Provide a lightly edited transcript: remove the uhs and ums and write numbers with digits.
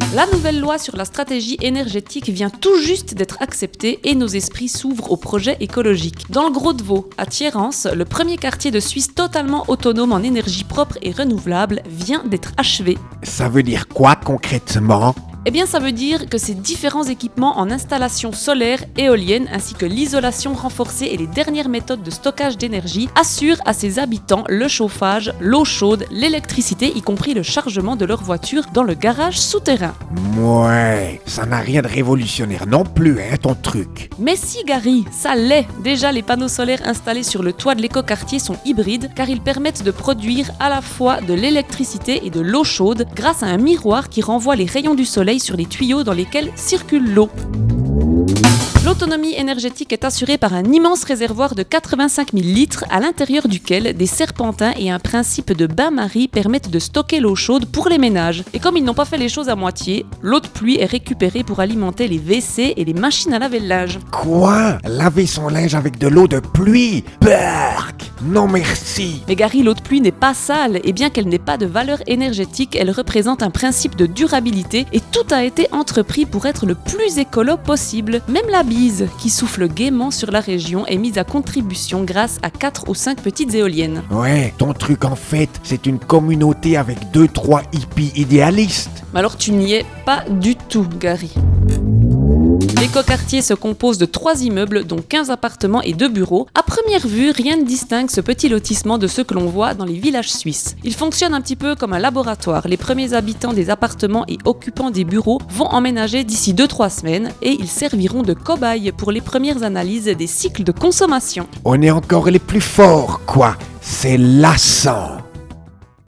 La nouvelle loi sur la stratégie énergétique vient tout juste d'être acceptée et nos esprits s'ouvrent aux projets écologiques. Dans le Gros de Vaud, à Thierrens, le premier quartier de Suisse totalement autonome en énergie propre et renouvelable vient d'être achevé. Ça veut dire quoi concrètement ? Eh bien, ça veut dire que ces différents équipements en installation solaire, éolienne, ainsi que l'isolation renforcée et les dernières méthodes de stockage d'énergie assurent à ses habitants le chauffage, l'eau chaude, l'électricité, y compris le chargement de leur voiture dans le garage souterrain. Ouais, ça n'a rien de révolutionnaire non plus, hein, ton truc. Mais si, Gary, ça l'est. Déjà, les panneaux solaires installés sur le toit de l'écoquartier sont hybrides car ils permettent de produire à la fois de l'électricité et de l'eau chaude grâce à un miroir qui renvoie les rayons du soleil sur les tuyaux dans lesquels circule l'eau. L'autonomie énergétique est assurée par un immense réservoir de 85 000 litres à l'intérieur duquel des serpentins et un principe de bain-marie permettent de stocker l'eau chaude pour les ménages. Et comme ils n'ont pas fait les choses à moitié, l'eau de pluie est récupérée pour alimenter les WC et les machines à laver le linge. Quoi ? Laver son linge avec de l'eau de pluie ? Berk ! Non merci. Mais Gary, l'eau de pluie n'est pas sale et bien qu'elle n'ait pas de valeur énergétique, elle représente un principe de durabilité et tout a été entrepris pour être le plus écolo possible. Même la bise, qui souffle gaiement sur la région, est mise à contribution grâce à 4 ou 5 petites éoliennes. Ouais, ton truc en fait, c'est une communauté avec 2-3 hippies idéalistes. Mais alors tu n'y es pas du tout, Gary. L'écoquartier se compose de 3 immeubles, dont 15 appartements et 2 bureaux. À première vue, rien ne distingue ce petit lotissement de ceux que l'on voit dans les villages suisses. Il fonctionne un petit peu comme un laboratoire. Les premiers habitants des appartements et occupants des bureaux vont emménager d'ici 2-3 semaines et ils serviront de cobayes pour les premières analyses des cycles de consommation. On est encore les plus forts, quoi. C'est lassant.